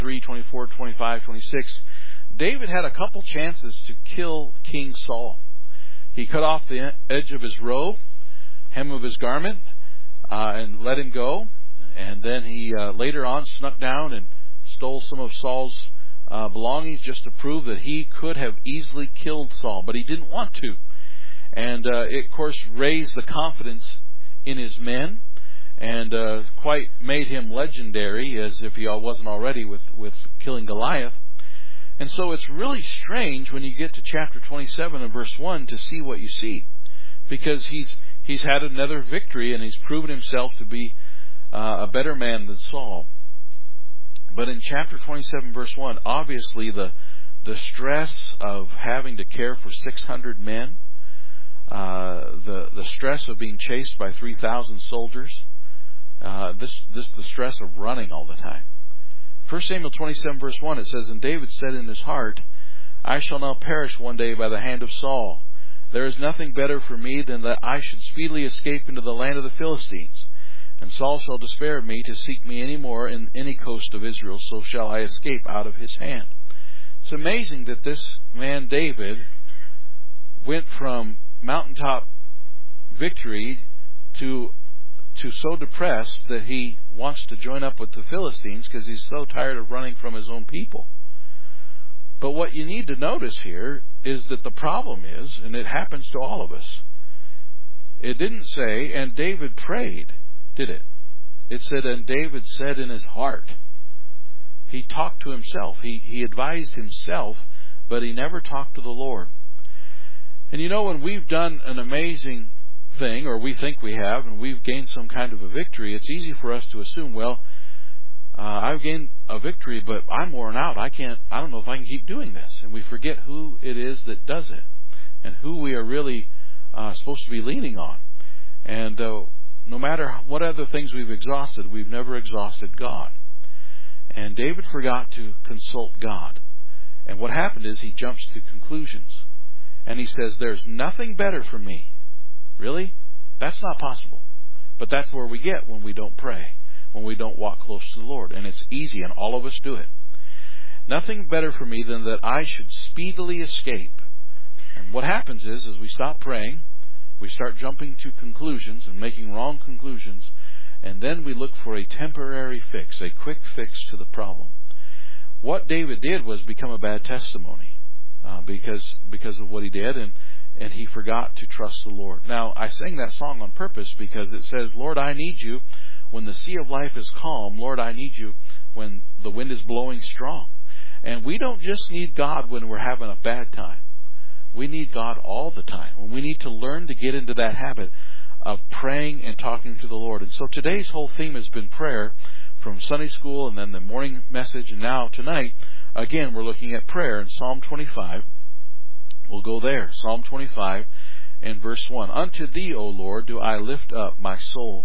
3, 24, 25, 26, David had a couple chances to kill King Saul. He cut off the edge of his robe, hem of his garment, and let him go. And then he later on snuck down and stole some of Saul's belongings just to prove that he could have easily killed Saul, but he didn't want to. And it, of course, raised the confidence in his men and quite made him legendary, as if he wasn't already with killing Goliath. And so it's really strange when you get to chapter 27 and verse 1 to see what you see, because he's had another victory and he's proven himself to be a better man than Saul. But in chapter 27 verse 1, obviously the stress of having to care for 600 men, the stress of being chased by 3,000 soldiers, the stress of running all the time. 1 Samuel 27 verse 1, it says, "And David said in his heart, I shall now perish one day by the hand of Saul. There is nothing better for me than that I should speedily escape into the land of the Philistines. And Saul shall despair of me to seek me any more in any coast of Israel, so shall I escape out of his hand." It's amazing that this man David went from mountaintop victory to so depressed that he wants to join up with the Philistines because he's so tired of running from his own people. But what you need to notice here is that the problem is, and it happens to all of us, it didn't say, "And David prayed," did it? It said, "And David said in his heart." He talked to himself. He advised himself, but he never talked to the Lord. And you know, when we've done an amazing thing, or we think we have, and we've gained some kind of a victory, it's easy for us to assume, well, I've gained a victory, but I'm worn out. I don't know if I can keep doing this. And we forget who it is that does it and who we are really supposed to be leaning on. And no matter what other things we've exhausted, we've never exhausted God. And David forgot to consult God. And what happened is he jumps to conclusions. And he says, "There's nothing better for me." Really? That's not possible. But that's where we get when we don't pray, when we don't walk close to the Lord. And it's easy, and all of us do it. "Nothing better for me than that I should speedily escape." And what happens is, as we stop praying, we start jumping to conclusions and making wrong conclusions, and then we look for a temporary fix, a quick fix to the problem. What David did was become a bad testimony because of what he did, and he forgot to trust the Lord. Now, I sang that song on purpose because it says, "Lord, I need you when the sea of life is calm. Lord, I need you when the wind is blowing strong." And we don't just need God when we're having a bad time. We need God all the time. And we need to learn to get into that habit of praying and talking to the Lord. And so today's whole theme has been prayer, from Sunday school and then the morning message. And now tonight, again, we're looking at prayer in Psalm 25. We'll go there. Psalm 25 and verse 1. "Unto thee, O Lord, do I lift up my soul.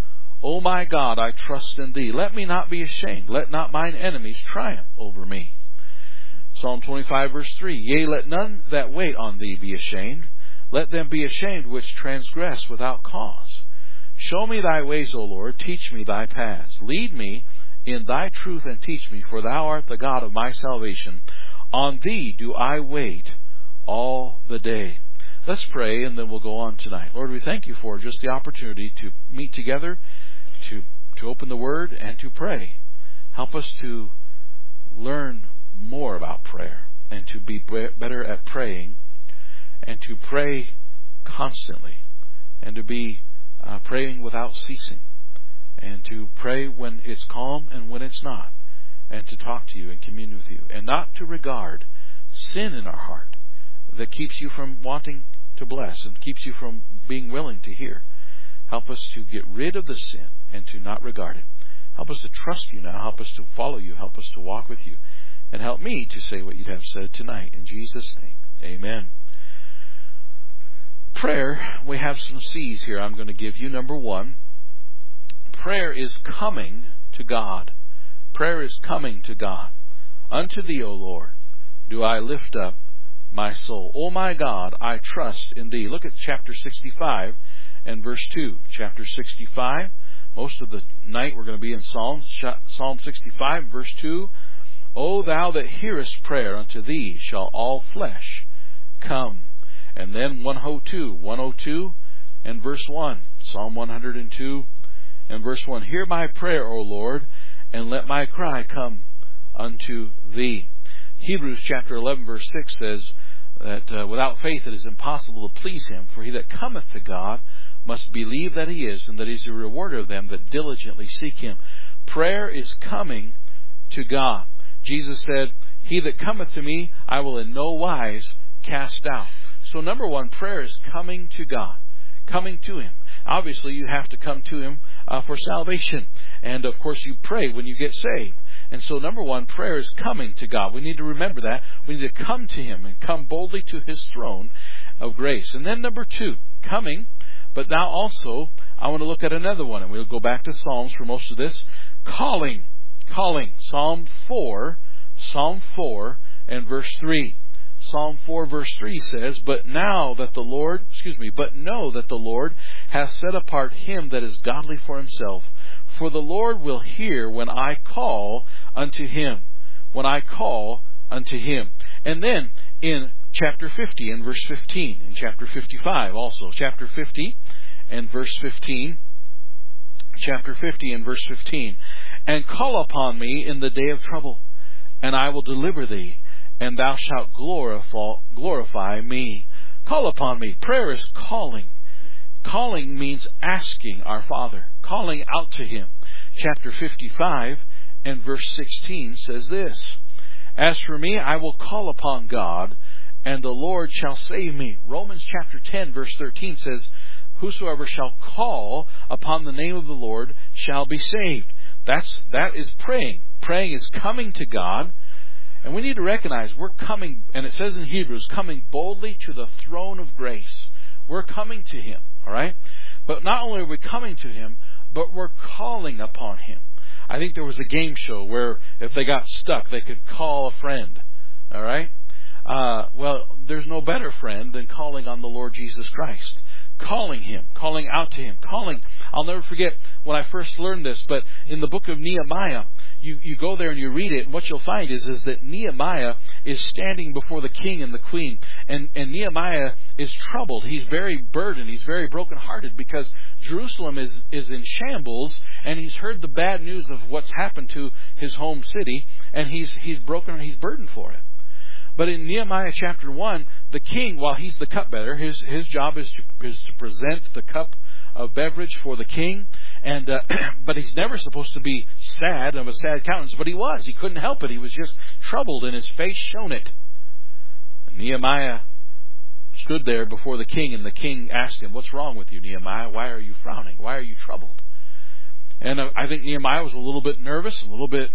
O my God, I trust in thee. Let me not be ashamed. Let not mine enemies triumph over me." Psalm 25 verse 3. "Yea, let none that wait on thee be ashamed. Let them be ashamed which transgress without cause. Show me thy ways, O Lord. Teach me thy paths. Lead me in thy truth and teach me, for thou art the God of my salvation. On thee do I wait all the day." Let's pray, and then we'll go on tonight. Lord, we thank you for just the opportunity to meet together, to open the Word, and to pray. Help us to learn more about prayer, and to be better at praying, and to pray constantly, and to be praying without ceasing, and to pray when it's calm and when it's not, and to talk to you and commune with you, and not to regard sin in our heart that keeps you from wanting to bless and keeps you from being willing to hear. Help us to get rid of the sin and to not regard it. Help us to trust you now. Help us to follow you. Help us to walk with you. And help me to say what you'd have said tonight. In Jesus' name, amen. Prayer, we have some C's here I'm going to give you. Number one, prayer is coming to God. Prayer is coming to God. "Unto thee, O Lord, do I lift up my soul. O my God, I trust in thee." Look at chapter 65 and verse 2. Chapter 65, most of the night we're going to be in Psalm 65, verse 2. O thou that hearest prayer, unto thee shall all flesh come. And then 102 and verse 1. Psalm 102 and verse 1. Hear my prayer, O Lord, and let my cry come unto thee. Hebrews chapter 11 verse 6 says that without faith it is impossible to please him. For he that cometh to God must believe that he is, and that he is a rewarder of them that diligently seek him. Prayer is coming to God. Jesus said, he that cometh to me, I will in no wise cast out. So number one, prayer is coming to God, coming to him. Obviously, you have to come to him for salvation. And of course, you pray when you get saved. And so number one, prayer is coming to God. We need to remember that. We need to come to him and come boldly to his throne of grace. And then number two, coming. But now also, I want to look at another one. And we'll go back to Psalms for most of this. Calling. Psalm 4 and verse 3. Psalm 4 verse 3 says, But know that the Lord hath set apart him that is godly for himself. For the Lord will hear when I call unto him. When I call unto him. And then in chapter 50 and verse 15. In chapter 55 also. Chapter 50 and verse 15. Chapter 50 and verse 15. And call upon me in the day of trouble, and I will deliver thee, and thou shalt glorify me. Call upon me. Prayer is calling. Calling means asking our Father, calling out to him. Chapter 55 and verse 16 says this, As for me, I will call upon God, and the Lord shall save me. Romans chapter 10 verse 13 says, Whosoever shall call upon the name of the Lord shall be saved. That is praying. Praying is coming to God. And we need to recognize we're coming, and it says in Hebrews, coming boldly to the throne of grace. We're coming to him, all right? But not only are we coming to him, but we're calling upon him. I think there was a game show where if they got stuck, they could call a friend, all right? Well, there's no better friend than calling on the Lord Jesus Christ. Calling him, calling out to him, calling. I'll never forget when I first learned this, but in the book of Nehemiah, you go there and you read it, and what you'll find is that Nehemiah is standing before the king and the queen, and Nehemiah is troubled. He's very burdened. He's very brokenhearted because Jerusalem is in shambles, and he's heard the bad news of what's happened to his home city, and he's broken, he's burdened for it. But in Nehemiah chapter 1, the king, while he's the cupbearer, his job is to present the cup of beverage for the king. And but he's never supposed to be sad, of a sad countenance. But he was. He couldn't help it. He was just troubled, and his face shone it. And Nehemiah stood there before the king, and the king asked him, What's wrong with you, Nehemiah? Why are you frowning? Why are you troubled? And I think Nehemiah was a little bit nervous, a little bit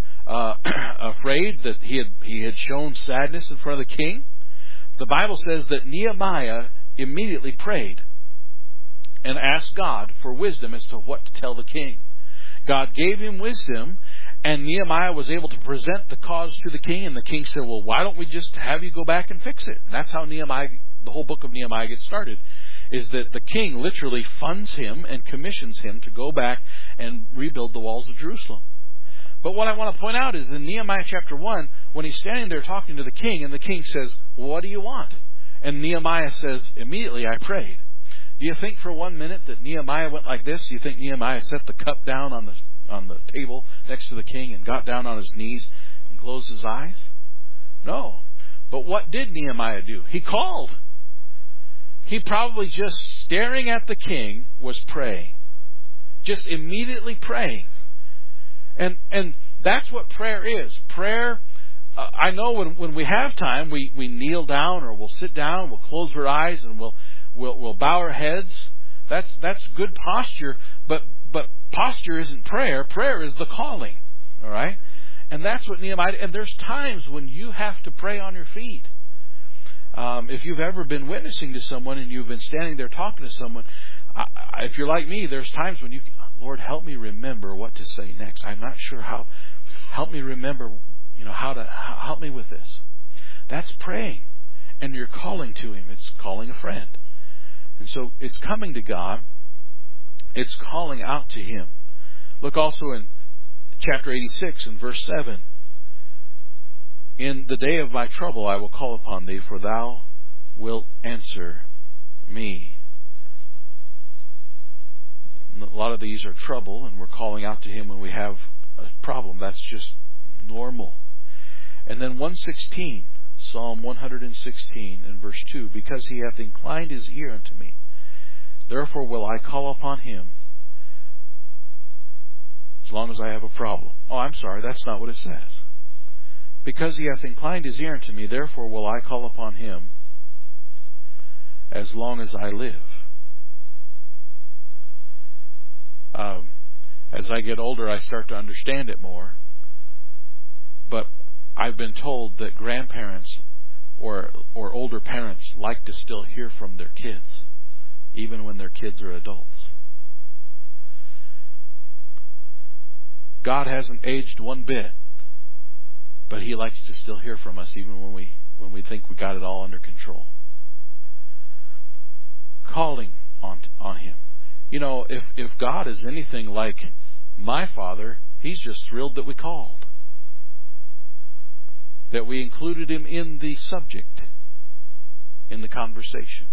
afraid that he had shown sadness in front of the king. The Bible says that Nehemiah immediately prayed and asked God for wisdom as to what to tell the king. God gave him wisdom, and Nehemiah was able to present the cause to the king, and the king said, Well, why don't we just have you go back and fix it? And that's how the whole book of Nehemiah gets started, is that the king literally funds him and commissions him to go back and rebuild the walls of Jerusalem. But what I want to point out is in Nehemiah chapter 1, when he's standing there talking to the king, and the king says, What do you want? And Nehemiah says, Immediately I prayed. Do you think for 1 minute that Nehemiah went like this? Do you think Nehemiah set the cup down on the table next to the king and got down on his knees and closed his eyes? No. But what did Nehemiah do? He called. He probably just staring at the king was praying. Just immediately praying. And that's what prayer is. Prayer, I know when we have time, we kneel down or we'll sit down, we'll close our eyes and we'll bow our heads. That's good posture, but posture isn't prayer. Prayer is the calling. All right? And that's what Nehemiah, and there's times when you have to pray on your feet. If you've ever been witnessing to someone and you've been standing there talking to someone, if you're like me, there's times when Lord, help me remember what to say next. I'm not sure how. Help me remember, help me with this. That's praying. And you're calling to him. It's calling a friend. And so it's coming to God. It's calling out to him. Look also in chapter 86 and verse 7. In the day of my trouble I will call upon thee, for thou wilt answer me. A lot of these are trouble, and we're calling out to Him when we have a problem. That's just normal. And then 116, Psalm 116 and verse 2, because He hath inclined His ear unto me, therefore will I call upon Him as long as I have a problem. Oh, I'm sorry, that's not what it says. Because He hath inclined His ear unto me, therefore will I call upon Him as long as I live. As I get older, I start to understand it more. But I've been told that grandparents or older parents like to still hear from their kids, even when their kids are adults. God hasn't aged one bit, but He likes to still hear from us, even when we think we got it all under control. Calling on Him. You know, if God is anything like my Father, He's just thrilled that we called, that we included Him in the subject, in the conversation.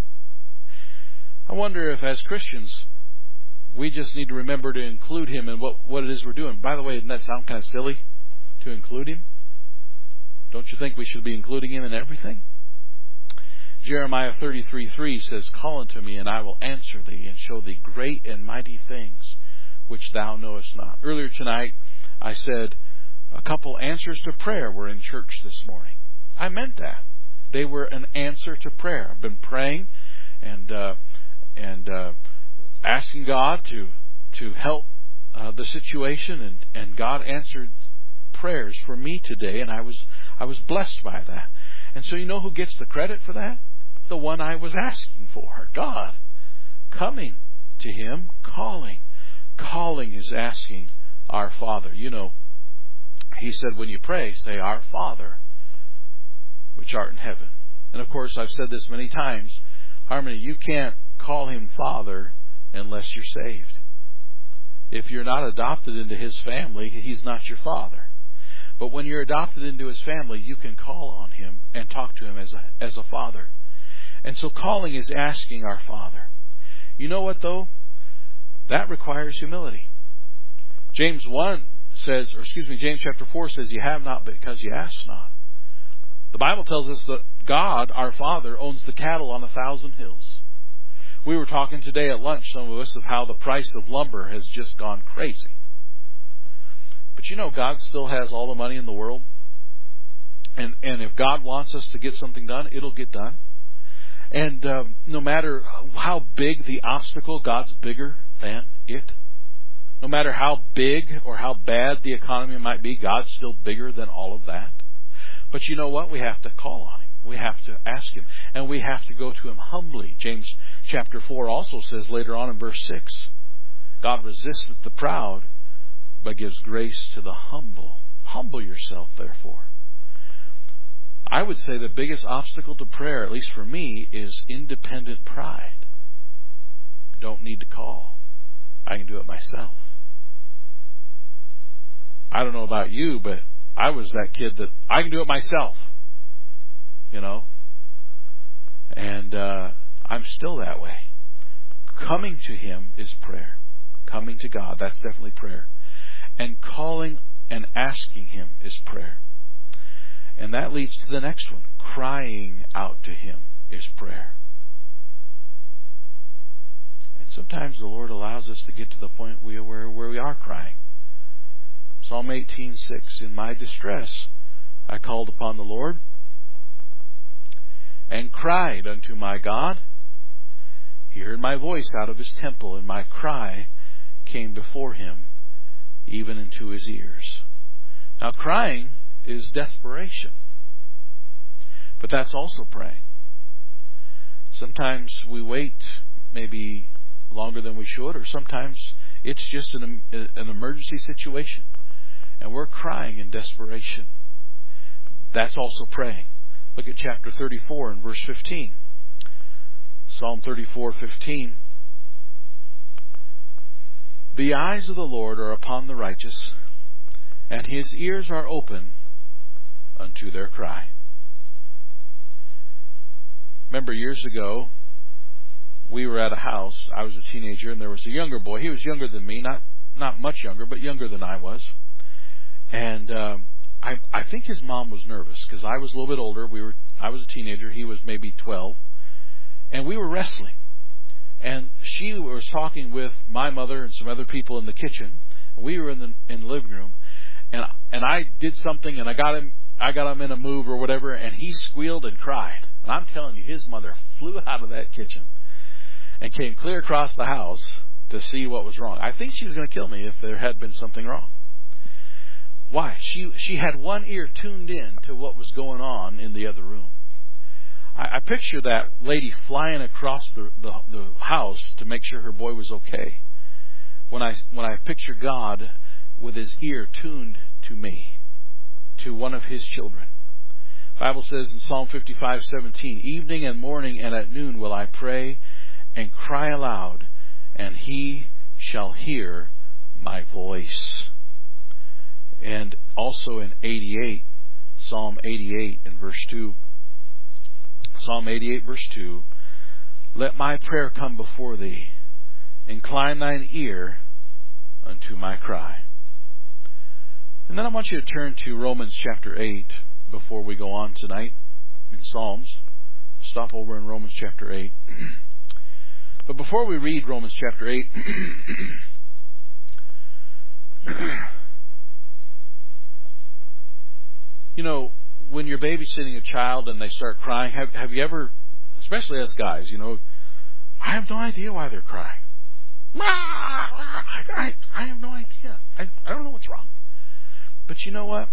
I wonder if, as Christians, we just need to remember to include Him in what it is we're doing. By the way, doesn't that sound kind of silly, to include Him? Don't you think we should be including Him in everything? Jeremiah 33:3 says, call unto me, and I will answer thee, and show thee great and mighty things which thou knowest not. Earlier tonight, I said a couple answers to prayer were in church this morning. I meant that. They were an answer to prayer. I've been praying and asking God to help the situation, and God answered prayers for me today, and I was blessed by that. And so you know who gets the credit for that? The one I was asking for, God. Coming to Him, calling. Calling is asking our Father. You know, He said when you pray, say, Our Father, which art in heaven. And of course, I've said this many times, Harmony, you can't call Him Father unless you're saved. If you're not adopted into His family, He's not your Father. But when you're adopted into His family, you can call on Him and talk to Him as a Father. And so calling is asking our Father. You know what, though? That requires humility. James chapter 4 says, you have not because you ask not. The Bible tells us that God, our Father, owns the cattle on 1,000 hills. We were talking today at lunch, some of us, of how the price of lumber has just gone crazy. But you know, God still has all the money in the world. And if God wants us to get something done, it'll get done. And no matter how big the obstacle, God's bigger than it. No matter how big or how bad the economy might be, God's still bigger than all of that. But you know what? We have to call on Him. We have to ask Him. And we have to go to Him humbly. James chapter 4 also says later on in verse 6, God resisteth the proud, but gives grace to the humble. Humble yourself, therefore. I would say the biggest obstacle to prayer, at least for me, is independent pride. Don't need to call. I can do it myself. I don't know about you, but I was that kid that I can do it myself. You know? And I'm still that way. Coming to Him is prayer. Coming to God, that's definitely prayer. And calling and asking Him is prayer. And that leads to the next one. Crying out to Him is prayer. And sometimes the Lord allows us to get to the point where we are crying. Psalm 18:6, in my distress I called upon the Lord and cried unto my God. He heard my voice out of His temple, and my cry came before Him, even into His ears. Now, crying is desperation, but that's also praying. Sometimes we wait maybe longer than we should, or sometimes it's just an emergency situation, and we're crying in desperation. That's also praying. Look at chapter 34 and verse 15. Psalm 34:15. The eyes of the Lord are upon the righteous, and His ears are open unto to their cry. Remember years ago, we were at a house. I was a teenager, and there was a younger boy. He was younger than me, not much younger, but younger than I was. And I think his mom was nervous because I was a little bit older. I was a teenager. He was maybe 12. And we were wrestling. And she was talking with my mother and some other people in the kitchen. We were in the living room. And I did something, and I got him in a move or whatever, and he squealed and cried. And I'm telling you, his mother flew out of that kitchen and came clear across the house to see what was wrong. I think she was going to kill me if there had been something wrong. Why? She had one ear tuned in to what was going on in the other room. I picture that lady flying across the house to make sure her boy was okay. When I picture God with his ear tuned to me, to one of his children. The Bible says in Psalm 55:17, evening and morning and at noon will I pray and cry aloud, and he shall hear my voice. And also in 88, Psalm 88 and verse 2. Psalm 88 verse 2. Let my prayer come before thee. Incline thine ear unto my cry. And then I want you to turn to Romans chapter 8 before we go on tonight in Psalms. Stop over in Romans chapter 8. But before we read Romans chapter 8, you know, when you're babysitting a child and they start crying, have you ever, especially us guys, you know, I have no idea why they're crying. I have no idea. I don't know what's wrong. But you know what?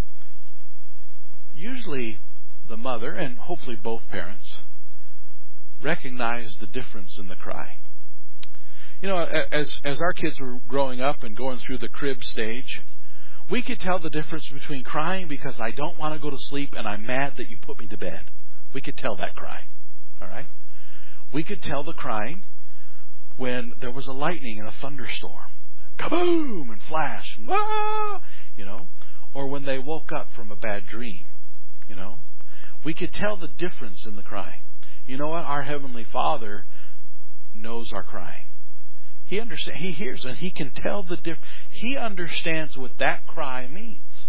Usually the mother, and hopefully both parents, recognize the difference in the cry. You know, as our kids were growing up and going through the crib stage, we could tell the difference between crying because I don't want to go to sleep and I'm mad that you put me to bed. We could tell that cry. All right? We could tell the crying when there was a lightning and a thunderstorm. Kaboom! And flash. And, ah! You know? Or when they woke up from a bad dream. You know? We could tell the difference in the crying. You know what? Our Heavenly Father knows our crying. He understands. He hears and he can tell the difference. He understands what that cry means.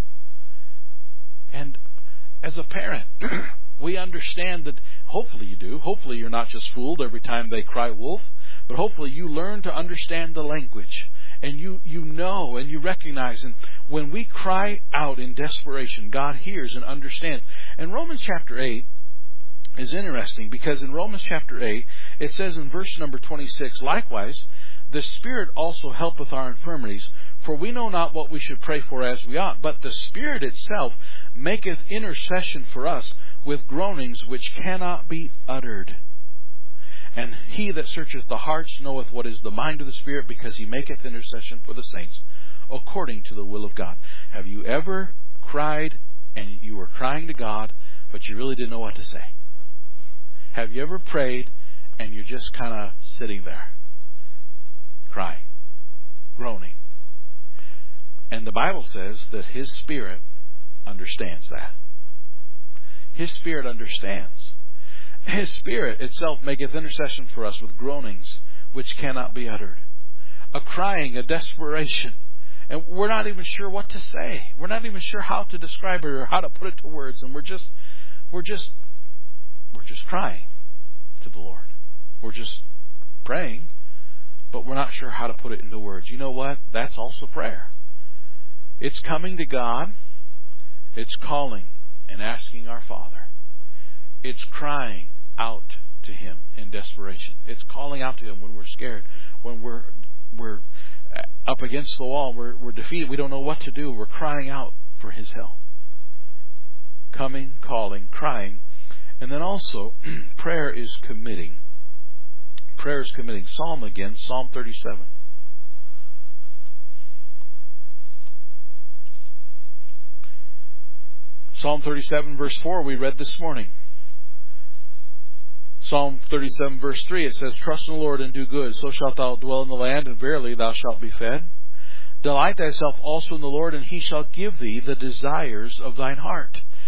And as a parent, we understand that. Hopefully you do. Hopefully you're not just fooled every time they cry wolf, but hopefully you learn to understand the language. And you know and you recognize. And when we cry out in desperation, God hears and understands. And Romans chapter 8 is interesting because in Romans chapter 8, it says in verse number 26, likewise, the Spirit also helpeth our infirmities, for we know not what we should pray for as we ought, but the Spirit itself maketh intercession for us with groanings which cannot be uttered. And he that searcheth the hearts knoweth what is the mind of the Spirit, because he maketh intercession for the saints, according to the will of God. Have you ever cried and you were crying to God, but you really didn't know what to say? Have you ever prayed and you're just kind of sitting there, crying, groaning? And the Bible says that His Spirit understands that. His Spirit understands. His Spirit itself maketh intercession for us with groanings which cannot be uttered. A crying, a desperation. And we're not even sure what to say. We're not even sure how to describe it or how to put it to words. And we're just crying to the Lord. We're just praying, but we're not sure how to put it into words. You know what? That's also prayer. It's coming to God. It's calling and asking our Father. It's crying out to Him in desperation. It's calling out to Him when we're scared, when we're up against the wall, we're defeated, we don't know what to do. We're crying out for His help. Coming, calling, crying. And then also, prayer is committing. Prayer is committing. Psalm again, Psalm 37. Psalm 37 verse 4 we read this morning. Psalm 37 verse 3, it says, trust in the Lord and do good, so shalt thou dwell in the land, and verily thou shalt be fed. Delight thyself also in the Lord, and He shall give thee the desires of thine heart.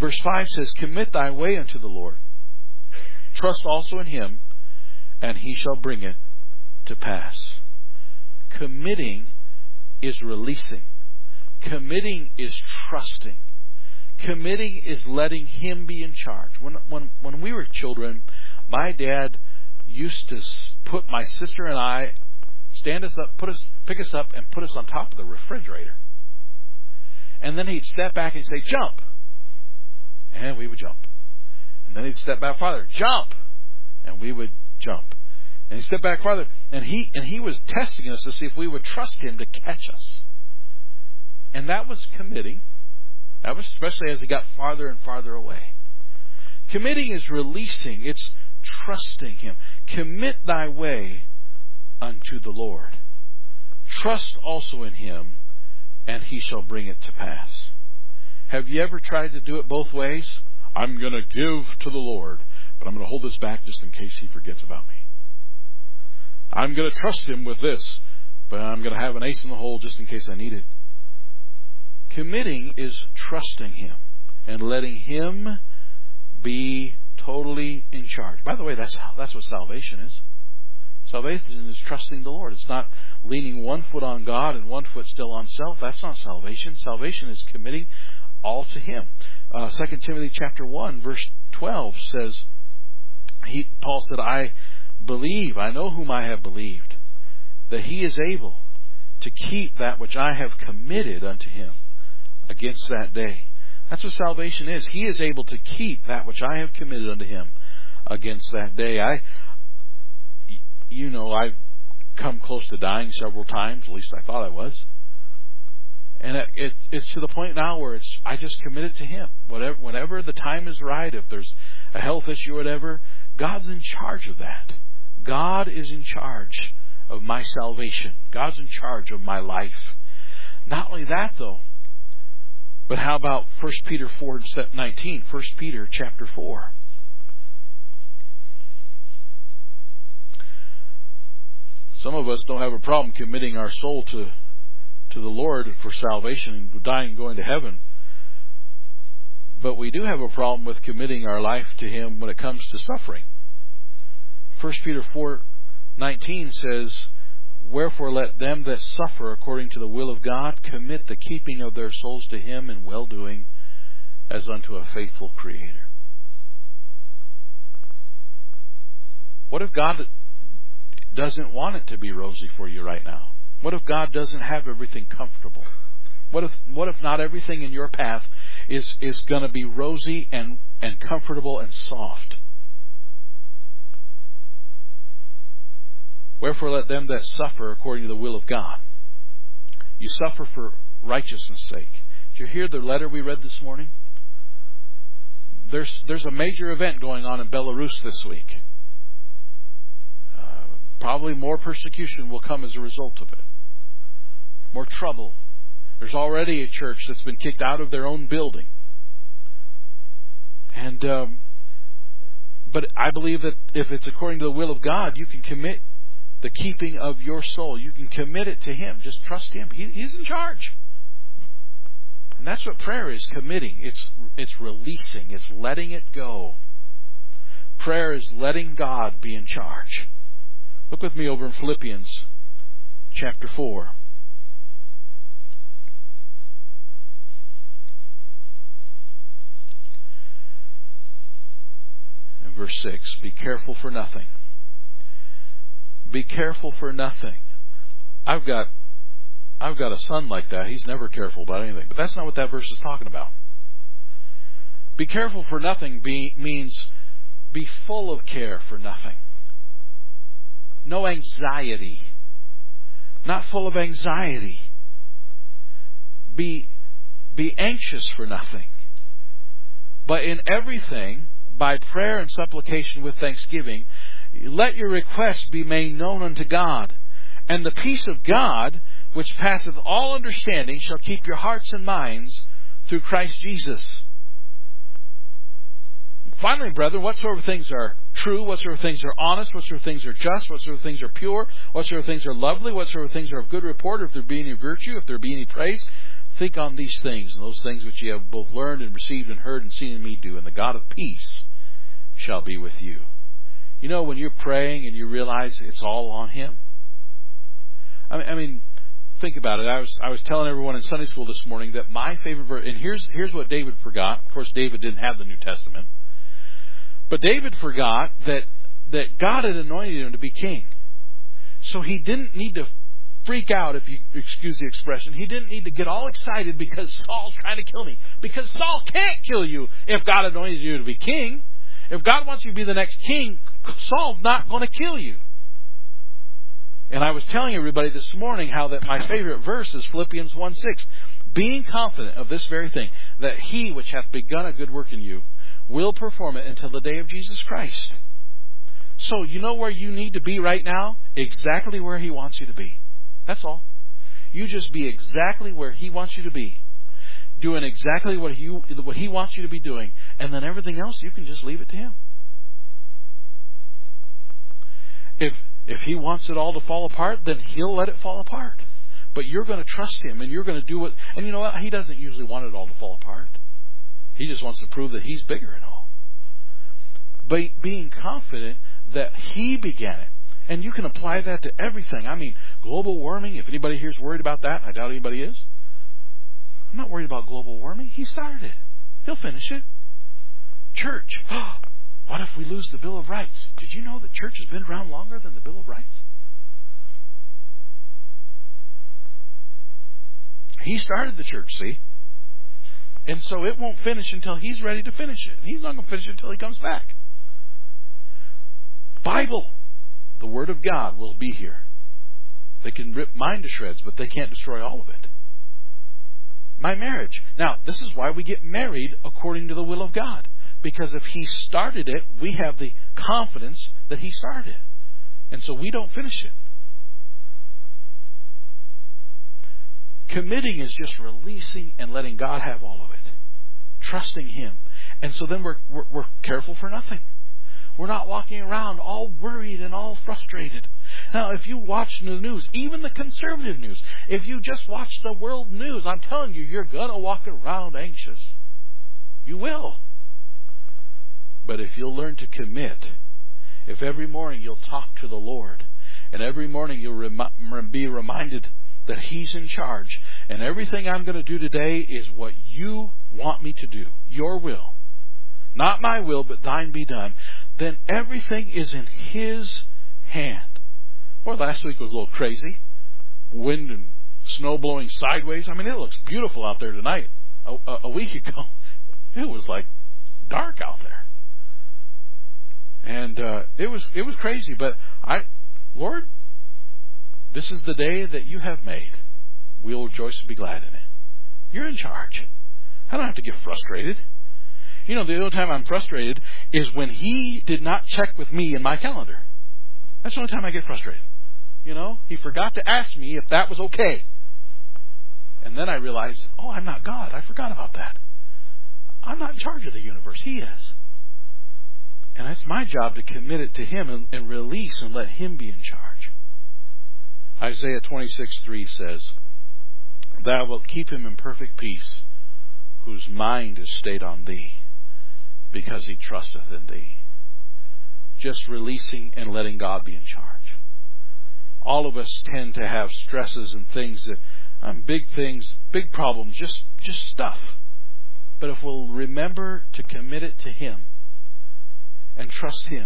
Verse 5 says, commit thy way unto the Lord. Trust also in Him, and He shall bring it to pass. Committing is releasing. Committing is trusting. Committing is letting Him be in charge. When we were children, my dad used to put my sister and I, stand us up, pick us up, and put us on top of the refrigerator. And then he'd step back and say, jump. And we would jump. And then he'd step back farther, jump. And we would jump. And he'd step back farther. And he was testing us to see if we would trust Him to catch us. And that was committing. That was especially as he got farther and farther away. Committing is releasing. It's trusting Him. Commit thy way unto the Lord. Trust also in Him, and He shall bring it to pass. Have you ever tried to do it both ways? I'm going to give to the Lord, but I'm going to hold this back just in case He forgets about me. I'm going to trust Him with this, but I'm going to have an ace in the hole just in case I need it. Committing is trusting Him and letting Him be totally in charge. By the way, that's what salvation is. Salvation is trusting the Lord. It's not leaning one foot on God and one foot still on self. That's not salvation. Salvation is committing all to Him. 2 Timothy chapter 1 verse 12 says, Paul said, I believe, I know whom I have believed, that He is able to keep that which I have committed unto Him against that day. That's what salvation is. He is able to keep that which I have committed unto Him against that day. I've come close to dying several times. At least I thought I was. And it's to the point now where I just commit it to Him. Whenever the time is right, if there's a health issue or whatever, God's in charge of that. God is in charge of my salvation. God's in charge of my life. Not only that, though, but how about 1 Peter 4:19? 1 Peter chapter 4. Some of us don't have a problem committing our soul to the Lord for salvation and dying and going to heaven. But we do have a problem with committing our life to Him when it comes to suffering. 1 Peter 4:19 says, wherefore let them that suffer according to the will of God commit the keeping of their souls to Him in well-doing as unto a faithful Creator. What if God doesn't want it to be rosy for you right now? What if God doesn't have everything comfortable? What if not everything in your path is going to be rosy and comfortable and soft? Wherefore let them that suffer according to the will of God. You suffer for righteousness' sake. Did you hear the letter we read this morning? There's a major event going on in Belarus this week. Probably more persecution will come as a result of it. More trouble. There's already a church that's been kicked out of their own building. But I believe that if it's according to the will of God, you can commit the keeping of your soul. You can commit it to Him. Just trust Him. He's in charge. And that's what prayer is, committing. It's releasing. It's letting it go. Prayer is letting God be in charge. Look with me over in Philippians chapter 4. And verse 6. Be careful for nothing. Be careful for nothing. I've got a son like that. He's never careful about anything. But that's not what that verse is talking about. Be careful for nothing means be full of care for nothing. No anxiety. Not full of anxiety. Be anxious for nothing. But in everything, by prayer and supplication with thanksgiving, let your requests be made known unto God. And the peace of God, which passeth all understanding, shall keep your hearts and minds through Christ Jesus. Finally, brethren, whatsoever things are true, whatsoever things are honest, whatsoever things are just, whatsoever things are pure, whatsoever things are lovely, whatsoever things are of good report, if there be any virtue, if there be any praise, Think on these things, and those things which you have both learned and received and heard and seen in me do, and the God of peace shall be with you. You know, when you're praying and you realize it's all on Him. I mean, think about it. I was telling everyone in Sunday school this morning that my favorite verse, and here's what David forgot. Of course, David didn't have the New Testament. But David forgot that God had anointed him to be king. So he didn't need to freak out, if you excuse the expression. He didn't need to get all excited because Saul's trying to kill me. Because Saul can't kill you if God anointed you to be king. If God wants you to be the next king, Saul's not going to kill you. And I was telling everybody this morning how that my favorite verse is Philippians 1:6. Being confident of this very thing, that He which hath begun a good work in you will perform it until the day of Jesus Christ. So you know where you need to be right now? Exactly where He wants you to be. That's all. You just be exactly where He wants you to be. Doing exactly what He wants you to be doing. And then everything else, you can just leave it to Him. If He wants it all to fall apart, then He'll let it fall apart. But you're going to trust Him, and you're going to do what... And you know what? He doesn't usually want it all to fall apart. He just wants to prove that He's bigger and all. But being confident that He began it. And you can apply that to everything. I mean, global warming, if anybody here is worried about that, I doubt anybody is. I'm not worried about global warming. He started it. He'll finish it. Church. What if we lose the Bill of Rights? Did you know that church has been around longer than the Bill of Rights? He started the church, see? And so it won't finish until He's ready to finish it. He's not going to finish it until He comes back. Bible. The Word of God will be here. They can rip mine to shreds, but they can't destroy all of it. My marriage. Now, this is why we get married according to the will of God. Because if He started it, we have the confidence that He started. And so we don't finish it. Committing is just releasing and letting God have all of it. Trusting Him. And so then we're careful for nothing. We're not walking around all worried and all frustrated. Now, if you watch the news, even the conservative news, if you just watch the world news, I'm telling you, you're going to walk around anxious. You will. But if you'll learn to commit, if every morning you'll talk to the Lord, and every morning you'll be reminded that He's in charge, and everything I'm going to do today is what you want me to do, your will. Not my will, but thine be done. Then everything is in His hand. Well, last week was a little crazy. Wind and snow blowing sideways. I mean, it looks beautiful out there tonight. A week ago, it was like dark out there. And it was crazy. But Lord, this is the day that you have made. We'll rejoice and be glad in it. You're in charge. I don't have to get frustrated. You know, the only time I'm frustrated is when He did not check with me in my calendar. That's the only time I get frustrated. You know, He forgot to ask me if that was okay. And then I realized, oh, I'm not God. I forgot about that. I'm not in charge of the universe. He is. And it's my job to commit it to Him and release and let Him be in charge. Isaiah 26:3 says, Thou wilt keep him in perfect peace, whose mind is stayed on Thee, because he trusteth in Thee. Just releasing and letting God be in charge. All of us tend to have stresses and things that, big things, big problems, just stuff. But if we'll remember to commit it to Him and trust Him,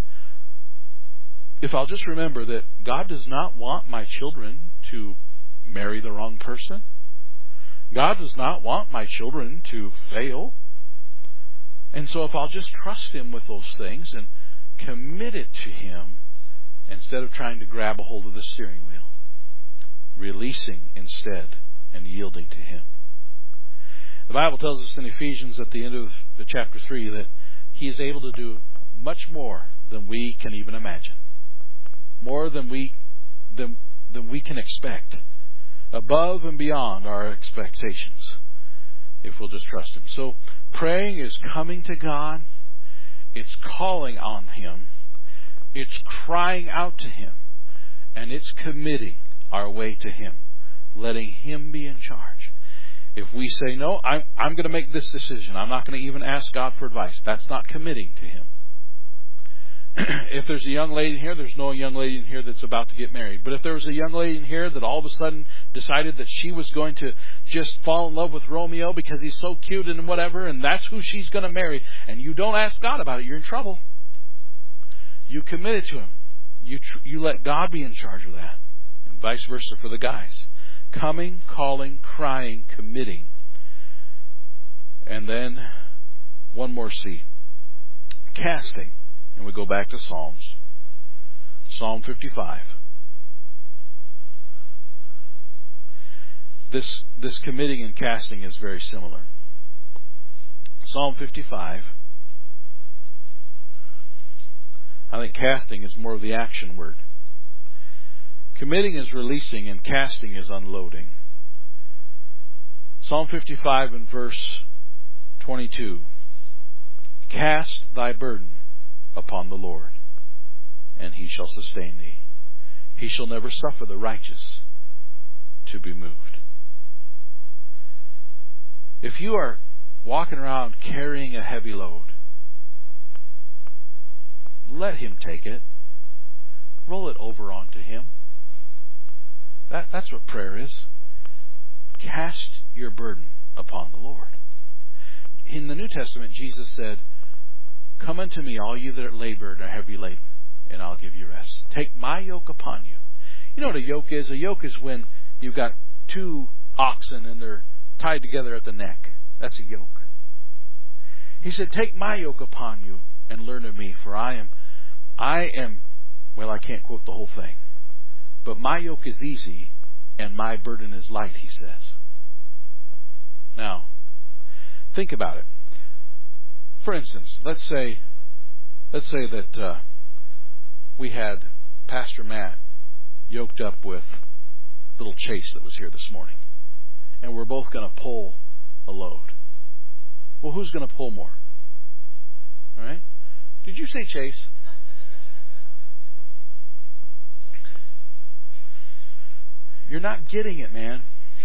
if I'll just remember that God does not want my children to marry the wrong person. God does not want my children to fail. And so if I'll just trust Him with those things and commit it to Him instead of trying to grab a hold of the steering wheel, releasing instead and yielding to Him. The Bible tells us in Ephesians at the end of the chapter 3 that He is able to do much more than we can even imagine. More than we can expect. Above and beyond our expectations, if we'll just trust Him. So praying is coming to God. It's calling on Him. It's crying out to Him. And it's committing our way to Him. Letting Him be in charge. If we say, no, I'm going to make this decision, I'm not going to even ask God for advice, that's not committing to Him. If there's a young lady in here, there's no young lady in here that's about to get married. But if there was a young lady in here that all of a sudden decided that she was going to just fall in love with Romeo because he's so cute and whatever, and that's who she's going to marry, and you don't ask God about it, you're in trouble. You committed to Him. You let God be in charge of that. And vice versa for the guys. Coming, calling, crying, committing. And then one more C. Casting. And we go back to Psalms. Psalm 55. This committing and casting is very similar. Psalm 55. I think casting is more of the action word. Committing is releasing and casting is unloading. Psalm 55 and verse 22. Cast thy burden upon the Lord, and He shall sustain thee. He shall never suffer the righteous to be moved. If you are walking around carrying a heavy load, let Him take it. Roll it over onto Him. That's what prayer is. Cast your burden upon the Lord. In the New Testament, Jesus said, come unto me, all you that are labored and are heavy laden, and I'll give you rest. Take my yoke upon you. You know what a yoke is? A yoke is when you've got two oxen and they're tied together at the neck. That's a yoke. He said, take my yoke upon you and learn of me, for I am, well, I can't quote the whole thing, but my yoke is easy and my burden is light, He says. Now, think about it. For instance, let's say that we had Pastor Matt yoked up with little Chase that was here this morning, and we're both going to pull a load. Well, who's going to pull more? All right? Did you say Chase? You're not getting it, man.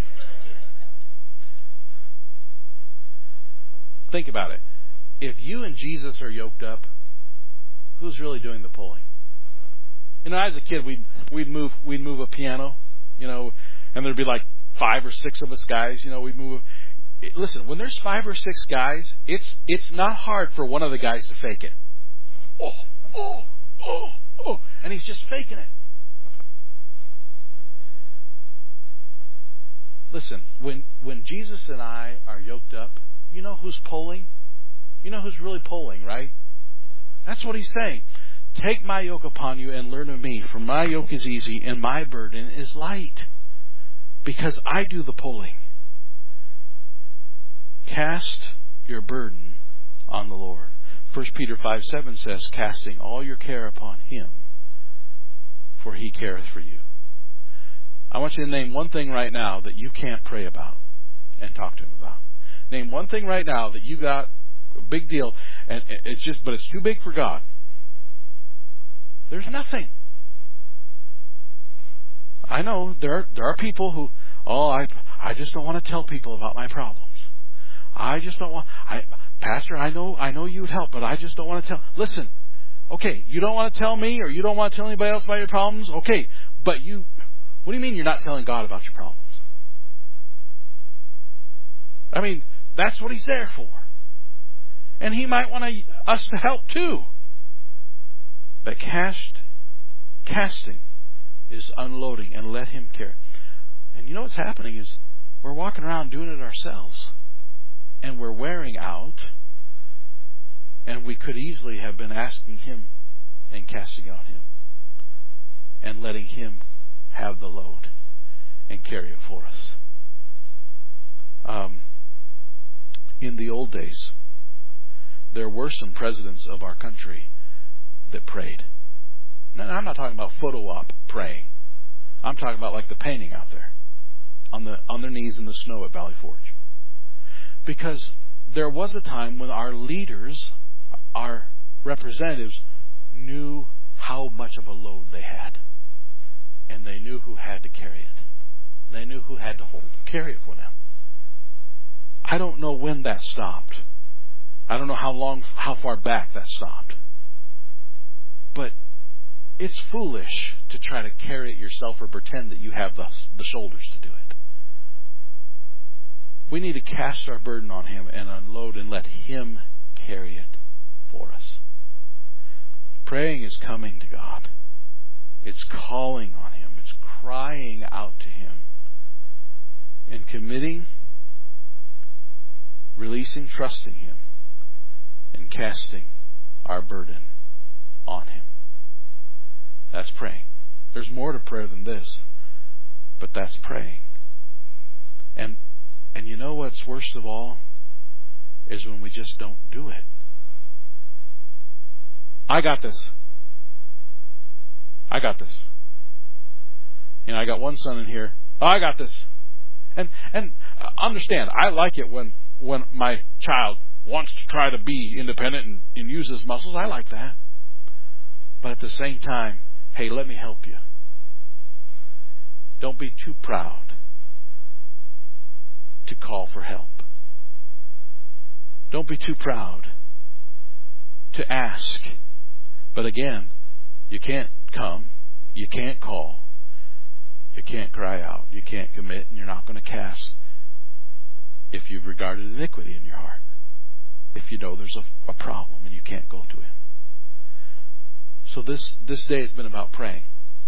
Think about it. If you and Jesus are yoked up, who's really doing the pulling? You know, as a kid, we'd move a piano, you know, and there'd be like 5 or 6 of us guys. You know, we'd move. Listen, when there's 5 or 6 guys, it's not hard for one of the guys to fake it. Oh, and he's just faking it. Listen, when Jesus and I are yoked up, you know who's pulling? You know who's really pulling, right? That's what He's saying. Take my yoke upon you and learn of me, for my yoke is easy and my burden is light. Because I do the pulling. Cast your burden on the Lord. 1 Peter 5:7 says, casting all your care upon Him, for He careth for you. I want you to name one thing right now that you can't pray about and talk to Him about. Name one thing right now that you got a big deal, and but it's too big for God. There's nothing. I know there are people who, I just don't want to tell people about my problems. I just don't want. Pastor, I know you would help, but I just don't want to tell. Listen, okay, you don't want to tell me, or you don't want to tell anybody else about your problems. Okay, but you. What do you mean you're not telling God about your problems? I mean, that's what He's there for. And He might want us to help too. But casting is unloading and let Him care. And you know what's happening is we're walking around doing it ourselves. And we're wearing out. And we could easily have been asking Him and casting it on Him. And letting Him have the load and carry it for us. In the old days, there were some presidents of our country that prayed. Now, I'm not talking about photo op praying. I'm talking about like the painting out there on their knees in the snow at Valley Forge. Because there was a time when our leaders, our representatives, knew how much of a load they had. And they knew who had to carry it. They knew who had to carry it for them. I don't know when that stopped. I don't know how far back that stopped. But it's foolish to try to carry it yourself or pretend that you have the shoulders to do it. We need to cast our burden on Him and unload and let Him carry it for us. Praying is coming to God. It's calling on Him. It's crying out to Him. And committing, releasing, trusting Him, and casting our burden on Him. That's praying. There's more to prayer than this, but that's praying. And you know what's worst of all is when we just don't do it. I got this. I got this. You know, I got one son in here. Oh, I got this. And understand, I like it when my child wants to try to be independent and use his muscles. I like that. But at the same time, hey, let me help you. Don't be too proud to call for help. Don't be too proud to ask. But again, you can't come, you can't call, you can't cry out, you can't commit, and you're not going to cast if you've regarded iniquity in your heart. If you know there's a problem and you can't go to Him. So this day has been about praying.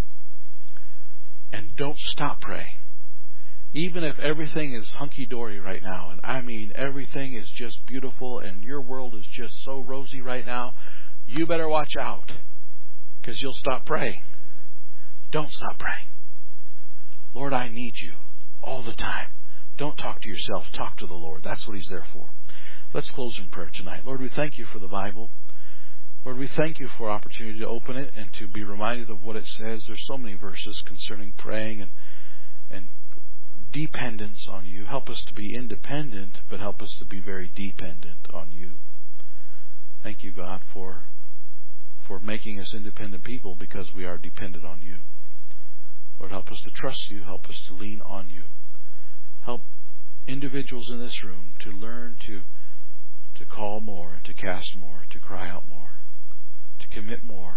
And don't stop praying. Even if everything is hunky-dory right now, and I mean everything is just beautiful and your world is just so rosy right now, you better watch out, because you'll stop praying. Don't stop praying. Lord, I need you all the time. Don't talk to yourself. Talk to the Lord. That's what He's there for. Let's close in prayer tonight. Lord, we thank you for the Bible. Lord, we thank you for opportunity to open it and to be reminded of what it says. There's so many verses concerning praying and dependence on you. Help us to be independent, but help us to be very dependent on you. Thank you, God, for making us independent people, because we are dependent on you. Lord, help us to trust you. Help us to lean on you. Help individuals in this room to learn to call more, to cast more, to cry out more, to commit more,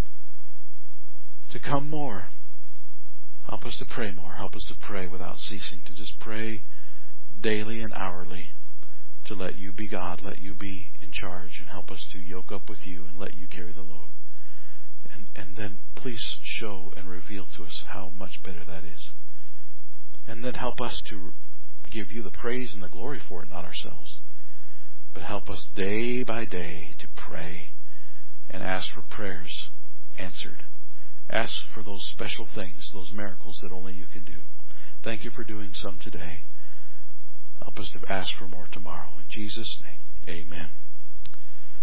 to come more. Help us to pray more. Help us to pray without ceasing, to just pray daily and hourly, to let you be God, let you be in charge, and help us to yoke up with you and let you carry the load. And then please show and reveal to us how much better that is. And then help us to give you the praise and the glory for it, not ourselves. But help us day by day to pray and ask for prayers answered. Ask for those special things, those miracles that only you can do. Thank you for doing some today. Help us to ask for more tomorrow. In Jesus' name, amen.